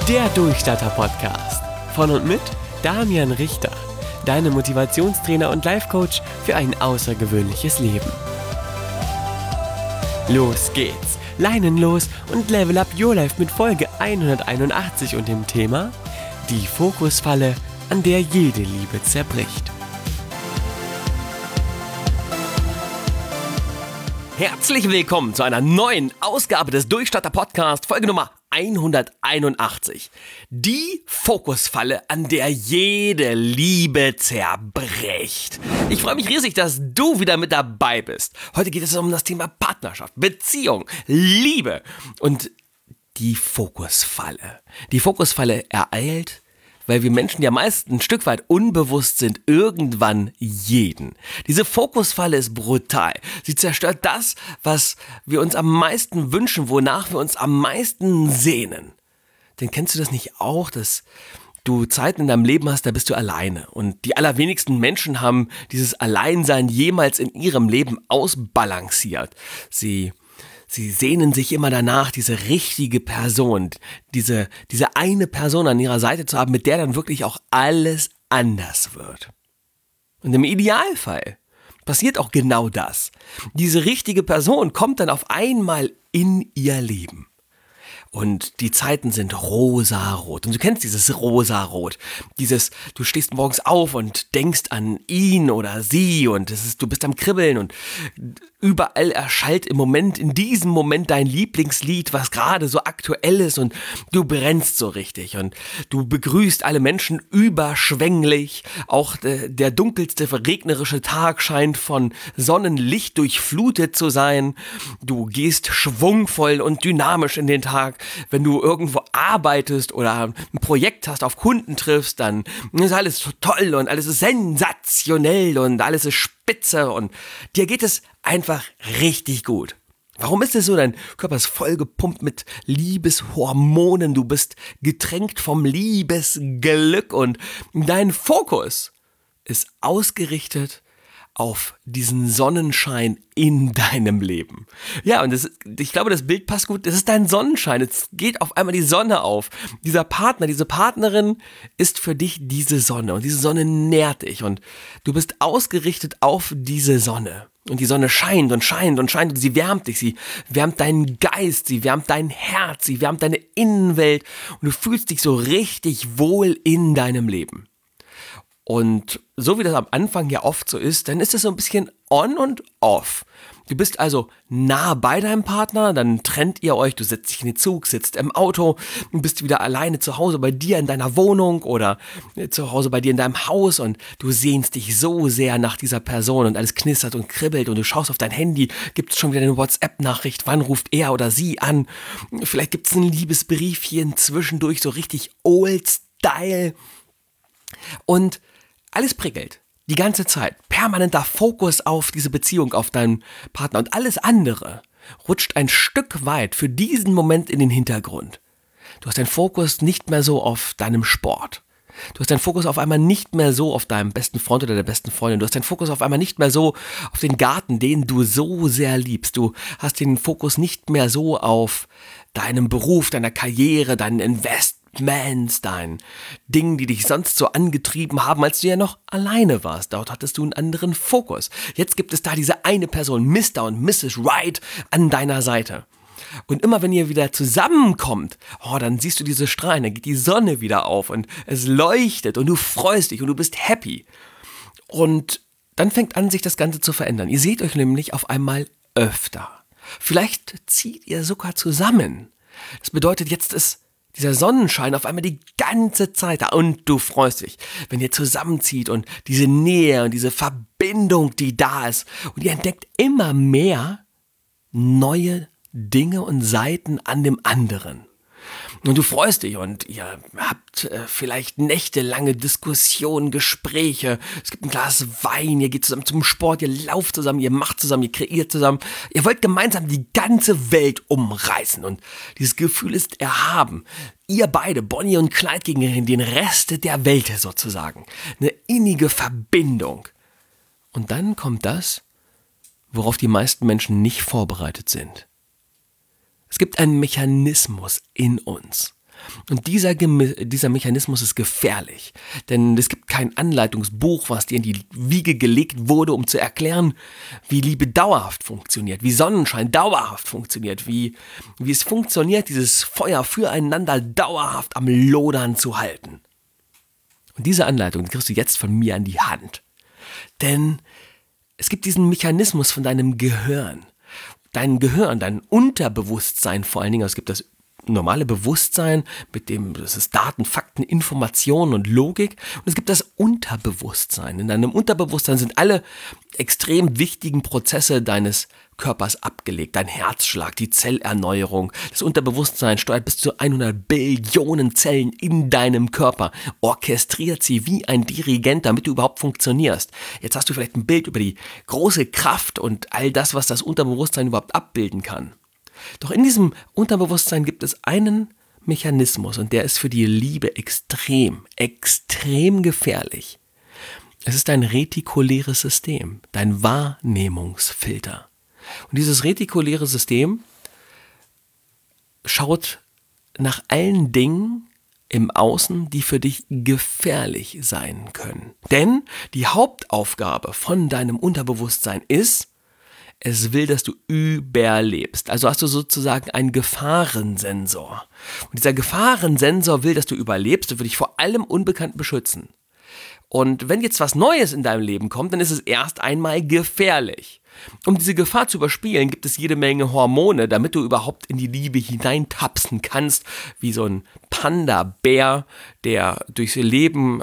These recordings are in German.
Der Durchstarter-Podcast von und mit Damian Richter, deinem Motivationstrainer und Life-Coach für ein außergewöhnliches Leben. Los geht's, Leinen los und level up your life mit Folge 181 und dem Thema Die Fokusfalle, an der jede Liebe zerbricht. Herzlich willkommen zu einer neuen Ausgabe des Durchstarter-Podcast, Folge Nummer 181. Die Fokusfalle, an der jede Liebe zerbricht. Ich freue mich riesig, dass du wieder mit dabei bist. Heute geht es um das Thema Partnerschaft, Beziehung, Liebe und die Fokusfalle. Die Fokusfalle ereilt, weil wir Menschen ja meist ein Stück weit unbewusst sind, irgendwann jeden. Diese Fokusfalle ist brutal. Sie zerstört das, was wir uns am meisten wünschen, wonach wir uns am meisten sehnen. Denn kennst du das nicht auch, dass du Zeiten in deinem Leben hast, da bist du alleine. Und die allerwenigsten Menschen haben dieses Alleinsein jemals in ihrem Leben ausbalanciert. Sie sehnen sich immer danach, diese richtige Person, diese eine Person an ihrer Seite zu haben, mit der dann wirklich auch alles anders wird. Und im Idealfall passiert auch genau das. Diese richtige Person kommt dann auf einmal in ihr Leben. Und die Zeiten sind rosarot. Und du kennst dieses rosarot. Du stehst morgens auf und denkst an ihn oder sie und du bist am Kribbeln und überall erschallt in diesem Moment dein Lieblingslied, was gerade so aktuell ist und du brennst so richtig und du begrüßt alle Menschen überschwänglich. Auch der dunkelste regnerische Tag scheint von Sonnenlicht durchflutet zu sein. Du gehst schwungvoll und dynamisch in den Tag. Wenn du irgendwo arbeitest oder ein Projekt hast, auf Kunden triffst, dann ist alles so toll und alles ist sensationell und alles ist spitze und dir geht es einfach richtig gut. Warum ist es so? Dein Körper ist vollgepumpt mit Liebeshormonen, du bist getränkt vom Liebesglück und dein Fokus ist ausgerichtet auf diesen Sonnenschein in deinem Leben. Ja, und ich glaube, das Bild passt gut. Das ist dein Sonnenschein. Es geht auf einmal die Sonne auf. Dieser Partner, diese Partnerin ist für dich diese Sonne. Und diese Sonne nährt dich. Und du bist ausgerichtet auf diese Sonne. Und die Sonne scheint und scheint und scheint und sie wärmt dich. Sie wärmt deinen Geist, sie wärmt dein Herz, sie wärmt deine Innenwelt. Und du fühlst dich so richtig wohl in deinem Leben. Und so wie das am Anfang ja oft so ist, dann ist es so ein bisschen on und off. Du bist also nah bei deinem Partner, dann trennt ihr euch, du setzt dich in den Zug, sitzt im Auto, du bist wieder alleine zu Hause bei dir in deiner Wohnung oder zu Hause bei dir in deinem Haus und du sehnst dich so sehr nach dieser Person und alles knistert und kribbelt und du schaust auf dein Handy, gibt es schon wieder eine WhatsApp-Nachricht, wann ruft er oder sie an, vielleicht gibt es ein Liebesbriefchen zwischendurch, so richtig old Style und alles prickelt, die ganze Zeit, permanenter Fokus auf diese Beziehung, auf deinen Partner und alles andere rutscht ein Stück weit für diesen Moment in den Hintergrund. Du hast deinen Fokus nicht mehr so auf deinem Sport. Du hast deinen Fokus auf einmal nicht mehr so auf deinem besten Freund oder der besten Freundin. Du hast deinen Fokus auf einmal nicht mehr so auf den Garten, den du so sehr liebst. Du hast den Fokus nicht mehr so auf deinem Beruf, deiner Karriere, deinen Investments, dein Dingen, die dich sonst so angetrieben haben, als du ja noch alleine warst. Dort hattest du einen anderen Fokus. Jetzt gibt es da diese eine Person, Mr. und Mrs. Right, an deiner Seite. Und immer wenn ihr wieder zusammenkommt, dann siehst du diese Strahlen, dann geht die Sonne wieder auf und es leuchtet und du freust dich und du bist happy. Und dann fängt an, sich das Ganze zu verändern. Ihr seht euch nämlich auf einmal öfter. Vielleicht zieht ihr sogar zusammen. Das bedeutet, jetzt ist dieser Sonnenschein auf einmal die ganze Zeit da und du freust dich, wenn ihr zusammenzieht und diese Nähe und diese Verbindung, die da ist und ihr entdeckt immer mehr neue Dinge und Seiten an dem anderen. Und du freust dich und ihr habt vielleicht nächtelange Diskussionen, Gespräche, es gibt ein Glas Wein, ihr geht zusammen zum Sport, ihr lauft zusammen, ihr macht zusammen, ihr kreiert zusammen. Ihr wollt gemeinsam die ganze Welt umreißen und dieses Gefühl ist erhaben. Ihr beide, Bonnie und Clyde, gegen den Rest der Welt sozusagen. Eine innige Verbindung. Und dann kommt das, worauf die meisten Menschen nicht vorbereitet sind. Es gibt einen Mechanismus in uns. Und dieser Mechanismus ist gefährlich, denn es gibt kein Anleitungsbuch, was dir in die Wiege gelegt wurde, um zu erklären, wie Liebe dauerhaft funktioniert, wie Sonnenschein dauerhaft funktioniert, wie es funktioniert, dieses Feuer füreinander dauerhaft am Lodern zu halten. Und diese Anleitung, die kriegst du jetzt von mir an die Hand. Denn es gibt diesen Mechanismus von deinem Gehirn. Dein Gehirn, dein Unterbewusstsein vor allen Dingen, es gibt das normale Bewusstsein, das ist Daten, Fakten, Informationen und Logik. Und es gibt das Unterbewusstsein. In deinem Unterbewusstsein sind alle extrem wichtigen Prozesse deines Körpers abgelegt. Dein Herzschlag, die Zellerneuerung. Das Unterbewusstsein steuert bis zu 100 Billionen Zellen in deinem Körper, orchestriert sie wie ein Dirigent, damit du überhaupt funktionierst. Jetzt hast du vielleicht ein Bild über die große Kraft und all das, was das Unterbewusstsein überhaupt abbilden kann. Doch in diesem Unterbewusstsein gibt es einen Mechanismus und der ist für die Liebe extrem gefährlich. Es ist dein retikuläres System, dein Wahrnehmungsfilter. Und dieses retikuläre System schaut nach allen Dingen im Außen, die für dich gefährlich sein können. Denn die Hauptaufgabe von deinem Unterbewusstsein ist, es will, dass du überlebst. Also hast du sozusagen einen Gefahrensensor. Und dieser Gefahrensensor will, dass du überlebst und will dich vor allem Unbekannten beschützen. Und wenn jetzt was Neues in deinem Leben kommt, dann ist es erst einmal gefährlich. Um diese Gefahr zu überspielen, gibt es jede Menge Hormone, damit du überhaupt in die Liebe hineintapsen kannst, wie so ein Panda-Bär, der durchs Leben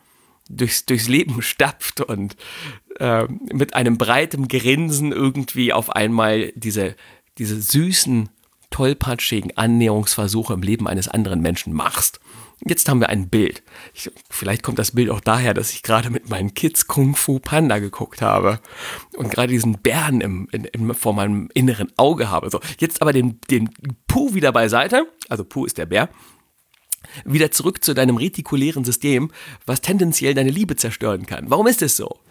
stapft und mit einem breiten Grinsen irgendwie auf einmal diese süßen, tollpatschigen Annäherungsversuche im Leben eines anderen Menschen machst. Jetzt haben wir ein Bild. Vielleicht kommt das Bild auch daher, dass ich gerade mit meinen Kids Kung Fu Panda geguckt habe und gerade diesen Bären vor meinem inneren Auge habe. So, jetzt aber den Puh wieder beiseite, also Puh ist der Bär, wieder zurück zu deinem retikulären System, was tendenziell deine Liebe zerstören kann. Warum ist es so?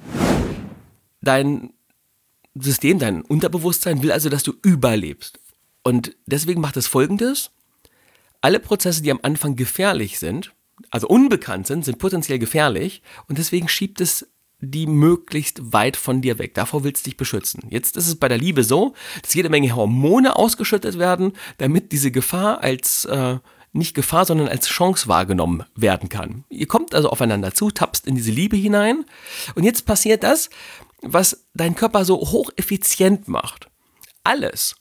Dein System, dein Unterbewusstsein will also, dass du überlebst. Und deswegen macht es Folgendes: Alle Prozesse, die am Anfang gefährlich sind, also unbekannt sind potenziell gefährlich und deswegen schiebt es die möglichst weit von dir weg. Davor willst du dich beschützen. Jetzt ist es bei der Liebe so, dass jede Menge Hormone ausgeschüttet werden, damit diese Gefahr als nicht Gefahr, sondern als Chance wahrgenommen werden kann. Ihr kommt also aufeinander zu, tapst in diese Liebe hinein und jetzt passiert das, was dein Körper so hocheffizient macht. Alles,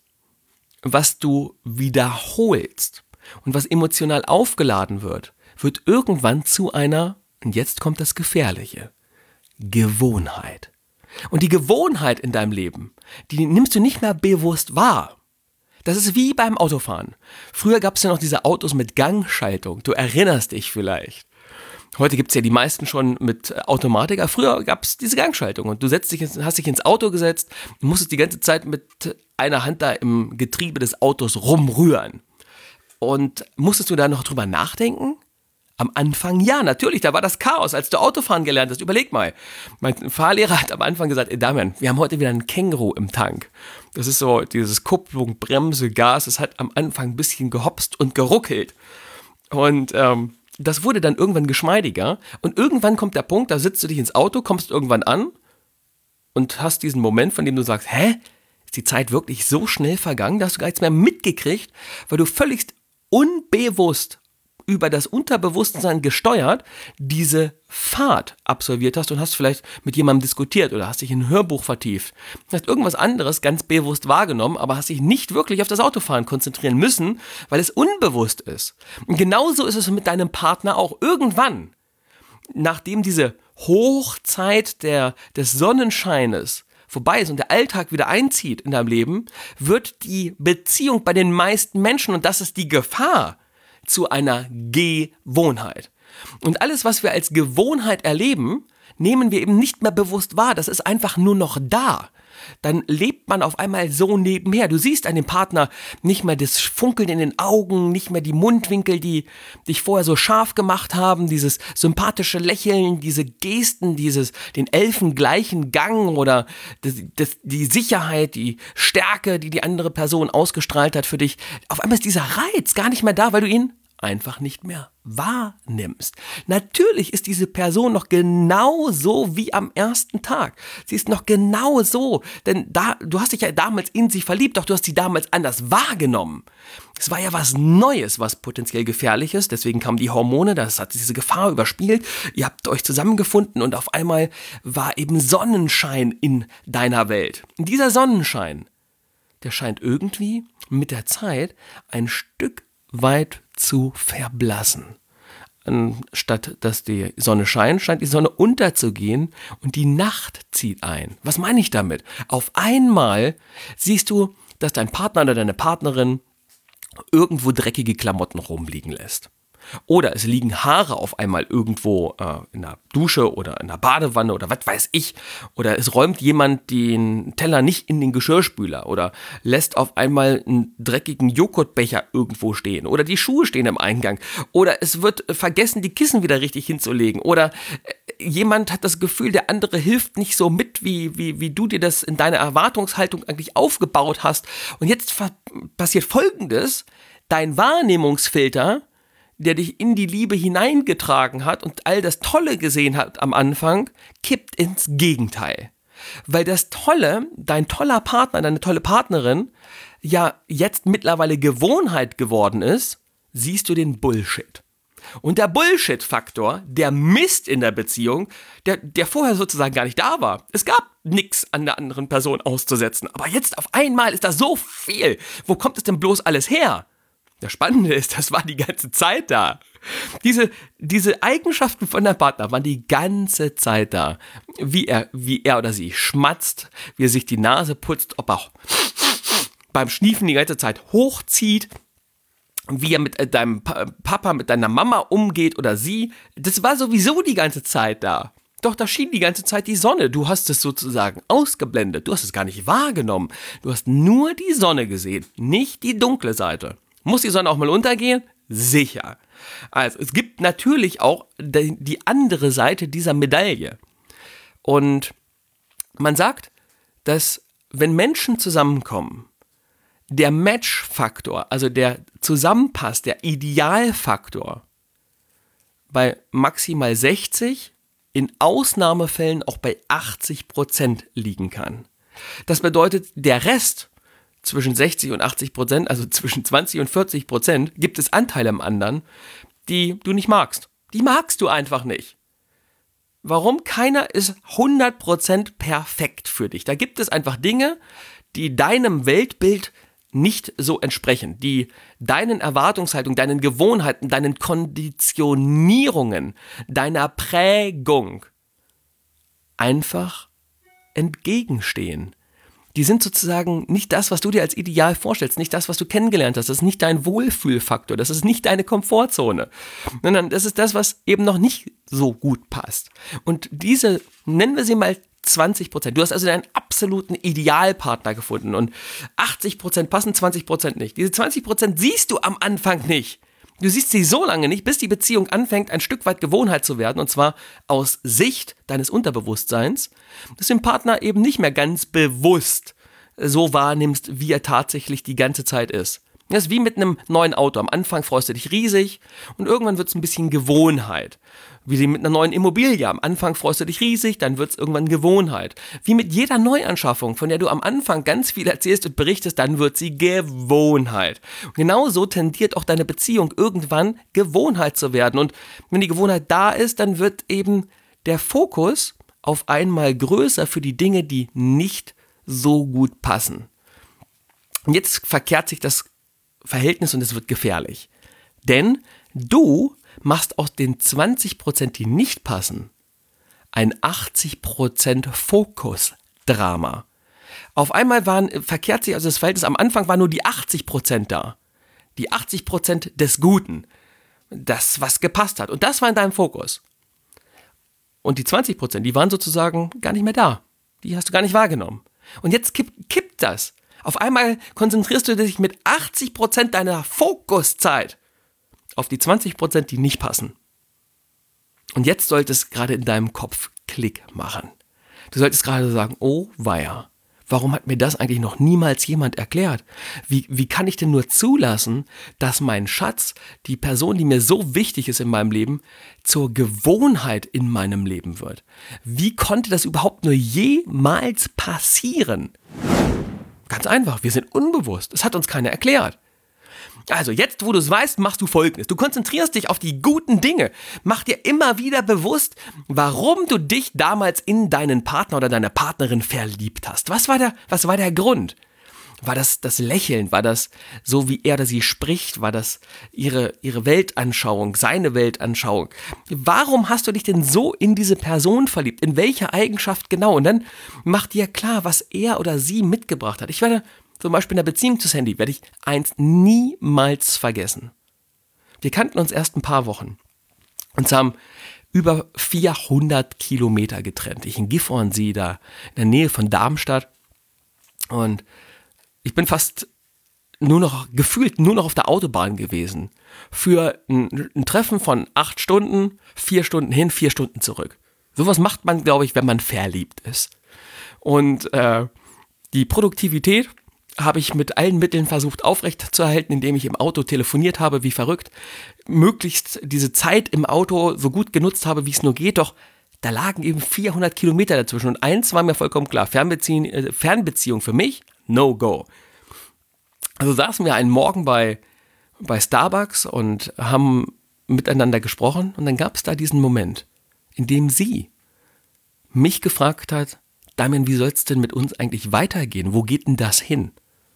was du wiederholst und was emotional aufgeladen wird irgendwann zu einer, und jetzt kommt das Gefährliche, Gewohnheit. Und die Gewohnheit in deinem Leben, die nimmst du nicht mehr bewusst wahr. Das ist wie beim Autofahren. Früher gab es ja noch diese Autos mit Gangschaltung. Du erinnerst dich vielleicht. Heute gibt es ja die meisten schon mit Automatik, aber früher gab es diese Gangschaltung und du hast dich ins Auto gesetzt und musstest die ganze Zeit mit einer Hand da im Getriebe des Autos rumrühren. Und musstest du da noch drüber nachdenken? Am Anfang ja, natürlich, da war das Chaos, als du Autofahren gelernt hast. Überleg mal, mein Fahrlehrer hat am Anfang gesagt, Damian, wir haben heute wieder einen Känguru im Tank. Das ist so dieses Kupplung, Bremse, Gas, es hat am Anfang ein bisschen gehopst und geruckelt. Und das wurde dann irgendwann geschmeidiger und irgendwann kommt der Punkt, da sitzt du dich ins Auto, kommst irgendwann an und hast diesen Moment, von dem du sagst, ist die Zeit wirklich so schnell vergangen, da hast du gar nichts mehr mitgekriegt, weil du völlig unbewusst über das Unterbewusstsein gesteuert diese Fahrt absolviert hast und hast vielleicht mit jemandem diskutiert oder hast dich in ein Hörbuch vertieft. Hast irgendwas anderes ganz bewusst wahrgenommen, aber hast dich nicht wirklich auf das Autofahren konzentrieren müssen, weil es unbewusst ist. Und genauso ist es mit deinem Partner auch. Irgendwann, nachdem diese Hochzeit des Sonnenscheines vorbei ist und der Alltag wieder einzieht in deinem Leben, wird die Beziehung bei den meisten Menschen, und das ist die Gefahr, zu einer Gewohnheit. Und alles, was wir als Gewohnheit erleben, nehmen wir eben nicht mehr bewusst wahr. Das ist einfach nur noch da. Dann lebt man auf einmal so nebenher. Du siehst an dem Partner nicht mehr das Funkeln in den Augen, nicht mehr die Mundwinkel, die dich vorher so scharf gemacht haben, dieses sympathische Lächeln, diese Gesten, den elfengleichen Gang oder die Sicherheit, die Stärke, die andere Person ausgestrahlt hat für dich. Auf einmal ist dieser Reiz gar nicht mehr da, weil du ihn einfach nicht mehr wahrnimmst. Natürlich ist diese Person noch genau so wie am ersten Tag. Sie ist noch genau so, denn du hast dich ja damals in sie verliebt, doch du hast sie damals anders wahrgenommen. Es war ja was Neues, was potenziell gefährlich ist, deswegen kamen die Hormone, das hat diese Gefahr überspielt, ihr habt euch zusammengefunden und auf einmal war eben Sonnenschein in deiner Welt. Und dieser Sonnenschein, der scheint irgendwie mit der Zeit ein Stück weit zu verblassen. Anstatt dass die Sonne scheint die Sonne unterzugehen und die Nacht zieht ein. Was meine ich damit? Auf einmal siehst du, dass dein Partner oder deine Partnerin irgendwo dreckige Klamotten rumliegen lässt. Oder es liegen Haare auf einmal irgendwo in der Dusche oder in der Badewanne oder was weiß ich. Oder es räumt jemand den Teller nicht in den Geschirrspüler oder lässt auf einmal einen dreckigen Joghurtbecher irgendwo stehen. Oder die Schuhe stehen im Eingang. Oder es wird vergessen, die Kissen wieder richtig hinzulegen. Oder jemand hat das Gefühl, der andere hilft nicht so mit, wie du dir das in deiner Erwartungshaltung eigentlich aufgebaut hast. Und jetzt passiert Folgendes. Dein Wahrnehmungsfilter, der dich in die Liebe hineingetragen hat und all das Tolle gesehen hat am Anfang, kippt ins Gegenteil. Weil das Tolle, dein toller Partner, deine tolle Partnerin, ja jetzt mittlerweile Gewohnheit geworden ist, siehst du den Bullshit. Und der Bullshit-Faktor, der Mist in der Beziehung, der vorher sozusagen gar nicht da war. Es gab nichts an der anderen Person auszusetzen. Aber jetzt auf einmal ist da so viel. Wo kommt es denn bloß alles her? Das Spannende ist, das war die ganze Zeit da. Diese Eigenschaften von der Partner waren die ganze Zeit da. Wie er oder sie schmatzt, wie er sich die Nase putzt, ob er auch beim Schniefen die ganze Zeit hochzieht, wie er mit deinem Papa, mit deiner Mama umgeht oder sie. Das war sowieso die ganze Zeit da. Doch da schien die ganze Zeit die Sonne. Du hast es sozusagen ausgeblendet. Du hast es gar nicht wahrgenommen. Du hast nur die Sonne gesehen, nicht die dunkle Seite. Muss die Sonne auch mal untergehen? Sicher. Also es gibt natürlich auch die andere Seite dieser Medaille. Und man sagt, dass wenn Menschen zusammenkommen, der Match-Faktor, also der Zusammenpass, der Idealfaktor, bei maximal 60, in Ausnahmefällen auch bei 80% liegen kann. Das bedeutet, der Rest zwischen 60 und 80%, also zwischen 20 und 40%, gibt es Anteile am anderen, die du nicht magst. Die magst du einfach nicht. Warum? Keiner ist 100% perfekt für dich. Da gibt es einfach Dinge, die deinem Weltbild nicht so entsprechen, die deinen Erwartungshaltungen, deinen Gewohnheiten, deinen Konditionierungen, deiner Prägung einfach entgegenstehen. Die sind sozusagen nicht das, was du dir als Ideal vorstellst, nicht das, was du kennengelernt hast. Das ist nicht dein Wohlfühlfaktor, das ist nicht deine Komfortzone, sondern das ist das, was eben noch nicht so gut passt. Und diese, nennen wir sie mal 20%. Du hast also deinen absoluten Idealpartner gefunden und 80% passen, 20% nicht. Diese 20% siehst du am Anfang nicht. Du siehst sie so lange nicht, bis die Beziehung anfängt, ein Stück weit Gewohnheit zu werden, und zwar aus Sicht deines Unterbewusstseins, dass du den Partner eben nicht mehr ganz bewusst so wahrnimmst, wie er tatsächlich die ganze Zeit ist. Das ist wie mit einem neuen Auto. Am Anfang freust du dich riesig und irgendwann wird es ein bisschen Gewohnheit. Wie mit einer neuen Immobilie. Am Anfang freust du dich riesig, dann wird es irgendwann Gewohnheit. Wie mit jeder Neuanschaffung, von der du am Anfang ganz viel erzählst und berichtest, dann wird sie Gewohnheit. Und genauso tendiert auch deine Beziehung irgendwann Gewohnheit zu werden. Und wenn die Gewohnheit da ist, dann wird eben der Fokus auf einmal größer für die Dinge, die nicht so gut passen. Und jetzt verkehrt sich das Verhältnis und es wird gefährlich. Denn du machst aus den 20%, die nicht passen, ein 80% Fokusdrama. Auf einmal verkehrt sich also das Verhältnis, am Anfang waren nur die 80% da. Die 80% des Guten. Das, was gepasst hat. Und das war in deinem Fokus. Und die 20%, die waren sozusagen gar nicht mehr da. Die hast du gar nicht wahrgenommen. Und jetzt kippt das. Auf einmal konzentrierst du dich mit 80% deiner Fokuszeit auf die 20%, die nicht passen. Und jetzt sollte es gerade in deinem Kopf Klick machen. Du solltest gerade sagen, oh weia, Warum hat mir das eigentlich noch niemals jemand erklärt? Wie kann ich denn nur zulassen, dass mein Schatz, die Person, die mir so wichtig ist in meinem Leben, zur Gewohnheit in meinem Leben wird? Wie konnte das überhaupt nur jemals passieren? Ganz einfach, wir sind unbewusst. Es hat uns keiner erklärt. Also jetzt, wo du es weißt, machst du Folgendes. Du konzentrierst dich auf die guten Dinge. Mach dir immer wieder bewusst, warum du dich damals in deinen Partner oder deine Partnerin verliebt hast. Was war der Grund? War das das Lächeln? War das so, wie er oder sie spricht? War das ihre Weltanschauung, seine Weltanschauung? Warum hast du dich denn so in diese Person verliebt? In welche Eigenschaft genau? Und dann mach dir klar, was er oder sie mitgebracht hat. Ich werde zum Beispiel in der Beziehung zu Sandy, werde ich eins niemals vergessen. Wir kannten uns erst ein paar Wochen. Uns haben über 400 Kilometer getrennt. Ich in Gifhorn, sie da in der Nähe von Darmstadt. Und ich bin fast gefühlt nur noch auf der Autobahn gewesen. Für ein Treffen von 8 Stunden, 4 Stunden hin, 4 Stunden zurück. Sowas macht man, glaube ich, wenn man verliebt ist. Und die Produktivität habe ich mit allen Mitteln versucht aufrechtzuerhalten, indem ich im Auto telefoniert habe, wie verrückt, möglichst diese Zeit im Auto so gut genutzt habe, wie es nur geht, doch da lagen eben 400 Kilometer dazwischen und eins war mir vollkommen klar, Fernbeziehung für mich, no go. Also saßen wir einen Morgen bei Starbucks und haben miteinander gesprochen und dann gab es da diesen Moment, in dem sie mich gefragt hat, Damian, wie soll es denn mit uns eigentlich weitergehen? Wo geht denn das hin?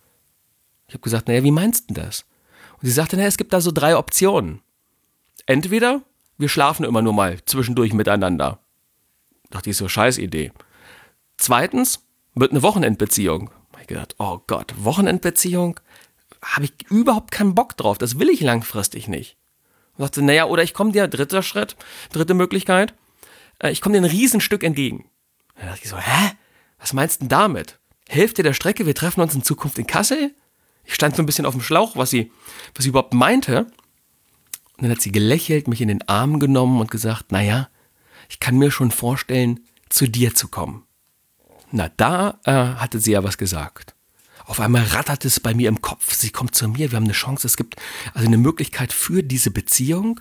Ich habe gesagt, naja, wie meinst du das? Und sie sagte, naja, es gibt da so 3 Optionen. Entweder wir schlafen immer nur mal zwischendurch miteinander. Dachte ich, so scheiß Idee. Zweitens wird eine Wochenendbeziehung. Habe ich gedacht, oh Gott, Wochenendbeziehung? Habe ich überhaupt keinen Bock drauf. Das will ich langfristig nicht. Und sagte, naja, oder ich komme dir, dritte Möglichkeit, ich komme dir ein Riesenstück entgegen. Da dachte ich so, was meinst du denn damit? Hälfte der Strecke, wir treffen uns in Zukunft in Kassel? Ich stand so ein bisschen auf dem Schlauch, was sie überhaupt meinte. Und dann hat sie gelächelt, mich in den Arm genommen und gesagt, naja, ich kann mir schon vorstellen, zu dir zu kommen. Na, da hatte sie ja was gesagt. Auf einmal ratterte es bei mir im Kopf. Sie kommt zu mir, wir haben eine Chance, es gibt also eine Möglichkeit für diese Beziehung.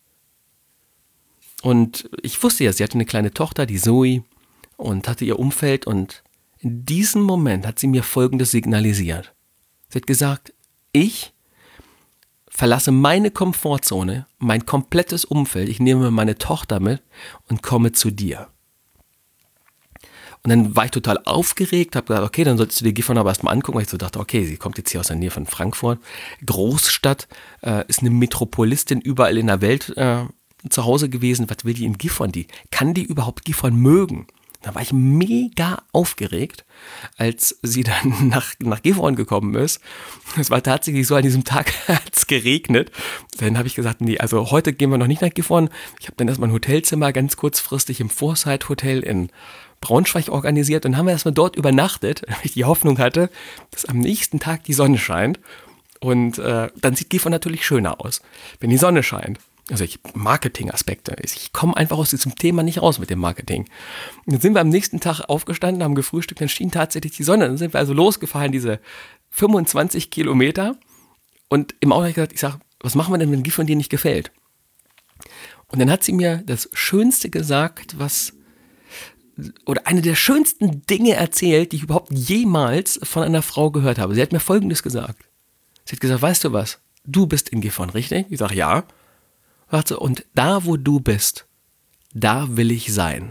Und ich wusste ja, sie hatte eine kleine Tochter, die Zoe, und hatte ihr Umfeld. Und in diesem Moment hat sie mir Folgendes signalisiert. Sie hat gesagt, ich verlasse meine Komfortzone, mein komplettes Umfeld, ich nehme meine Tochter mit und komme zu dir. Und dann war ich total aufgeregt, habe gesagt, okay, dann solltest du dir Gifhorn aber erstmal angucken, weil ich so dachte, okay, sie kommt jetzt hier aus der Nähe von Frankfurt, Großstadt, ist eine Metropolistin überall in der Welt zu Hause gewesen, was will die in Gifhorn? Kann die überhaupt Gifhorn mögen? Da war ich mega aufgeregt, als sie dann nach Gifhorn gekommen ist. Es war tatsächlich so, an diesem Tag hat es geregnet. Dann habe ich gesagt, nee, also heute gehen wir noch nicht nach Gifhorn. Ich habe dann erstmal ein Hotelzimmer ganz kurzfristig im Foresight Hotel in Braunschweig organisiert und haben wir erstmal dort übernachtet, weil ich die Hoffnung hatte, dass am nächsten Tag die Sonne scheint. Und dann sieht Gifhorn natürlich schöner aus, wenn die Sonne scheint. Also Marketing-Aspekte. Ich komme einfach aus diesem Thema nicht raus mit dem Marketing. Und dann sind wir am nächsten Tag aufgestanden, haben gefrühstückt, dann schien tatsächlich die Sonne. Dann sind wir also losgefahren, diese 25 Kilometer. Und im Auto habe ich gesagt, ich sage, was machen wir denn, wenn Gifhorn dir nicht gefällt? Und dann hat sie mir das Schönste gesagt, oder eine der schönsten Dinge erzählt, die ich überhaupt jemals von einer Frau gehört habe. Sie hat mir Folgendes gesagt. Sie hat gesagt, weißt du was? Du bist in Gifhorn, richtig? Ich sage, ja. Warte, und da, wo du bist, da will ich sein.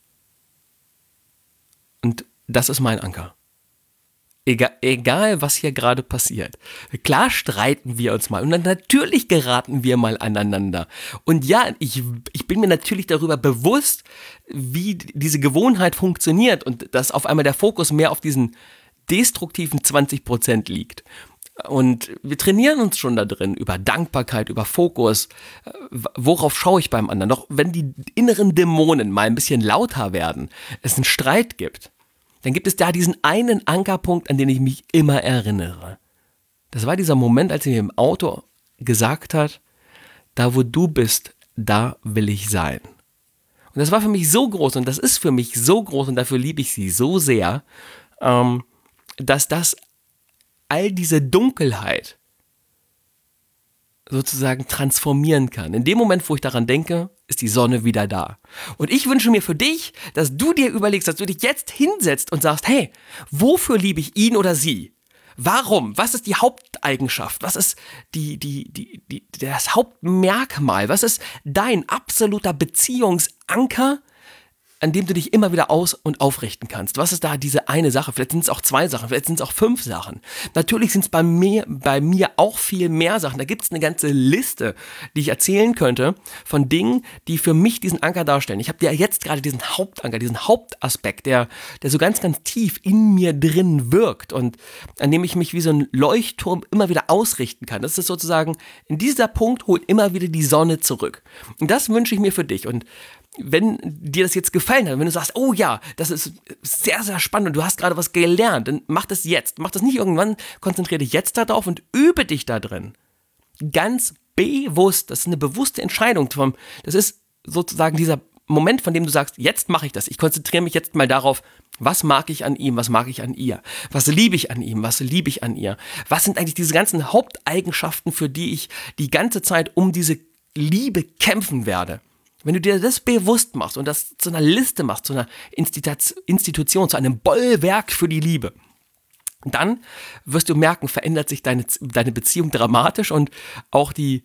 Und das ist mein Anker. Egal, was hier gerade passiert. Klar streiten wir uns mal und dann natürlich geraten wir mal aneinander. Und ja, ich bin mir natürlich darüber bewusst, wie diese Gewohnheit funktioniert und dass auf einmal der Fokus mehr auf diesen destruktiven 20% liegt. Und wir trainieren uns schon da drin, über Dankbarkeit, über Fokus. Worauf schaue ich beim anderen? Doch wenn die inneren Dämonen mal ein bisschen lauter werden, es einen Streit gibt, dann gibt es da diesen einen Ankerpunkt, an den ich mich immer erinnere. Das war dieser Moment, als sie mir im Auto gesagt hat, da wo du bist, da will ich sein. Und das war für mich so groß und das ist für mich so groß und dafür liebe ich sie so sehr, dass das all diese Dunkelheit sozusagen transformieren kann. In dem Moment, wo ich daran denke, ist die Sonne wieder da. Und ich wünsche mir für dich, dass du dir überlegst, dass du dich jetzt hinsetzt und sagst, hey, wofür liebe ich ihn oder sie? Warum? Was ist die Haupteigenschaft? Was ist das Hauptmerkmal? Was ist dein absoluter Beziehungsanker, an dem du dich immer wieder aus- und aufrichten kannst? Was ist da diese eine Sache? Vielleicht sind es auch 2 Sachen, vielleicht sind es auch 5 Sachen. Natürlich sind es bei mir auch viel mehr Sachen. Da gibt es eine ganze Liste, die ich erzählen könnte von Dingen, die für mich diesen Anker darstellen. Ich habe dir jetzt gerade diesen Hauptanker, diesen Hauptaspekt, der so ganz, ganz tief in mir drin wirkt und an dem ich mich wie so ein Leuchtturm immer wieder ausrichten kann. Das ist sozusagen, in dieser Punkt holt immer wieder die Sonne zurück. Und das wünsche ich mir für dich. Und wenn dir das jetzt gefallen hat, wenn du sagst, oh ja, das ist sehr, sehr spannend und du hast gerade was gelernt, dann mach das jetzt. Mach das nicht irgendwann, konzentriere dich jetzt darauf und übe dich da drin. Ganz bewusst, das ist eine bewusste Entscheidung. Das ist sozusagen dieser Moment, von dem du sagst, jetzt mache ich das. Ich konzentriere mich jetzt mal darauf, was mag ich an ihm, was mag ich an ihr? Was liebe ich an ihm, was liebe ich an ihr? Was sind eigentlich diese ganzen Haupteigenschaften, für die ich die ganze Zeit um diese Liebe kämpfen werde? Wenn du dir das bewusst machst und das zu einer Liste machst, zu einer Institution, zu einem Bollwerk für die Liebe, dann wirst du merken, verändert sich deine Beziehung dramatisch und auch die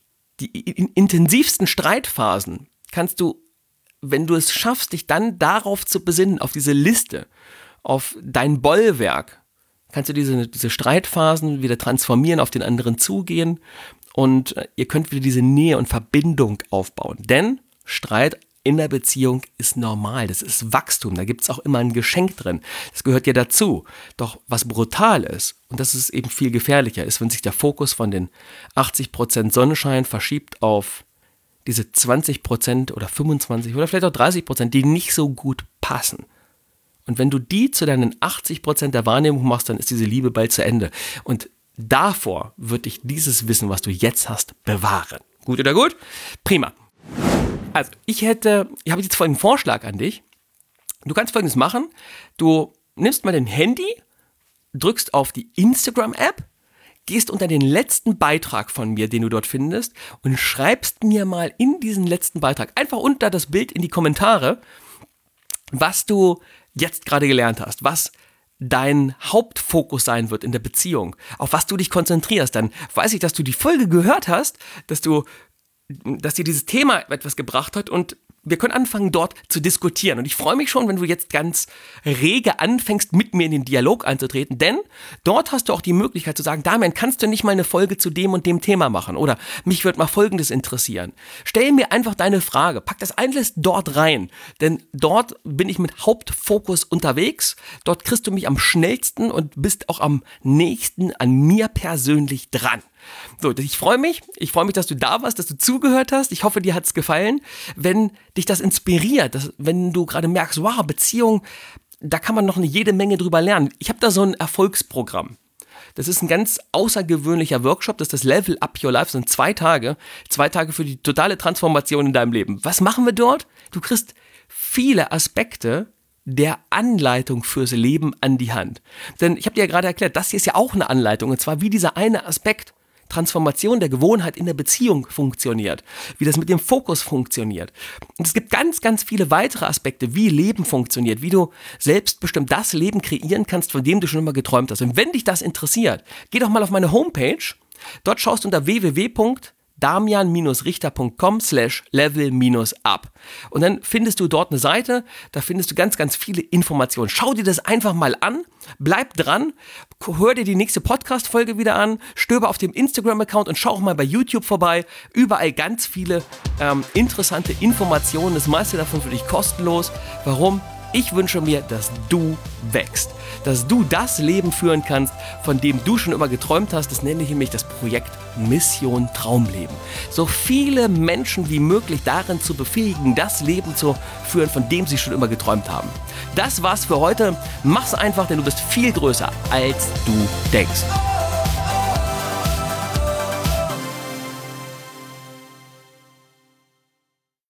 intensivsten Streitphasen kannst du, wenn du es schaffst, dich dann darauf zu besinnen, auf diese Liste, auf dein Bollwerk, kannst du diese Streitphasen wieder transformieren, auf den anderen zugehen und ihr könnt wieder diese Nähe und Verbindung aufbauen. Denn Streit in der Beziehung ist normal, das ist Wachstum, da gibt es auch immer ein Geschenk drin, das gehört ja dazu. Doch was brutal ist, und das ist eben viel gefährlicher, ist, wenn sich der Fokus von den 80% Sonnenschein verschiebt auf diese 20% oder 25% oder vielleicht auch 30%, die nicht so gut passen. Und wenn du die zu deinen 80% der Wahrnehmung machst, dann ist diese Liebe bald zu Ende. Und davor wird dich dieses Wissen, was du jetzt hast, bewahren. Gut oder gut? Prima. Also, ich habe jetzt folgenden Vorschlag an dich. Du kannst Folgendes machen. Du nimmst mal dein Handy, drückst auf die Instagram-App, gehst unter den letzten Beitrag von mir, den du dort findest, und schreibst mir mal in diesen letzten Beitrag, einfach unter das Bild in die Kommentare, was du jetzt gerade gelernt hast, was dein Hauptfokus sein wird in der Beziehung, auf was du dich konzentrierst. Dann weiß ich, dass du die Folge gehört hast, dass dir dieses Thema etwas gebracht hat und wir können anfangen, dort zu diskutieren. Und ich freue mich schon, wenn du jetzt ganz rege anfängst, mit mir in den Dialog einzutreten, denn dort hast du auch die Möglichkeit zu sagen, Damian, kannst du nicht mal eine Folge zu dem und dem Thema machen? Oder mich würde mal Folgendes interessieren. Stell mir einfach deine Frage, pack das alles dort rein, denn dort bin ich mit Hauptfokus unterwegs. Dort kriegst du mich am schnellsten und bist auch am nächsten an mir persönlich dran. So, ich freue mich, dass du da warst, dass du zugehört hast. Ich hoffe, dir hat es gefallen. Wenn dich das inspiriert, wenn du gerade merkst, wow, Beziehung, da kann man noch jede Menge drüber lernen. Ich habe da so ein Erfolgsprogramm. Das ist ein ganz außergewöhnlicher Workshop, das ist das Level Up Your Life, das sind 2 Tage. 2 Tage für die totale Transformation in deinem Leben. Was machen wir dort? Du kriegst viele Aspekte der Anleitung fürs Leben an die Hand. Denn ich habe dir ja gerade erklärt, das hier ist ja auch eine Anleitung, und zwar wie dieser eine Aspekt Transformation der Gewohnheit in der Beziehung funktioniert, wie das mit dem Fokus funktioniert. Und es gibt ganz, ganz viele weitere Aspekte, wie Leben funktioniert, wie du selbstbestimmt das Leben kreieren kannst, von dem du schon immer geträumt hast. Und wenn dich das interessiert, geh doch mal auf meine Homepage. Dort schaust du unter www.damian-richter.com/level-up. Und dann findest du dort eine Seite, da findest du ganz, ganz viele Informationen. Schau dir das einfach mal an, bleib dran, hör dir die nächste Podcast-Folge wieder an, stöber auf dem Instagram-Account und schau auch mal bei YouTube vorbei. Überall ganz viele interessante Informationen, das meiste davon für dich kostenlos. Warum? Ich wünsche mir, dass du wächst, dass du das Leben führen kannst, von dem du schon immer geträumt hast. Das nenne ich nämlich das Projekt Mission Traumleben. So viele Menschen wie möglich darin zu befähigen, das Leben zu führen, von dem sie schon immer geträumt haben. Das war's für heute. Mach's einfach, denn du bist viel größer, als du denkst.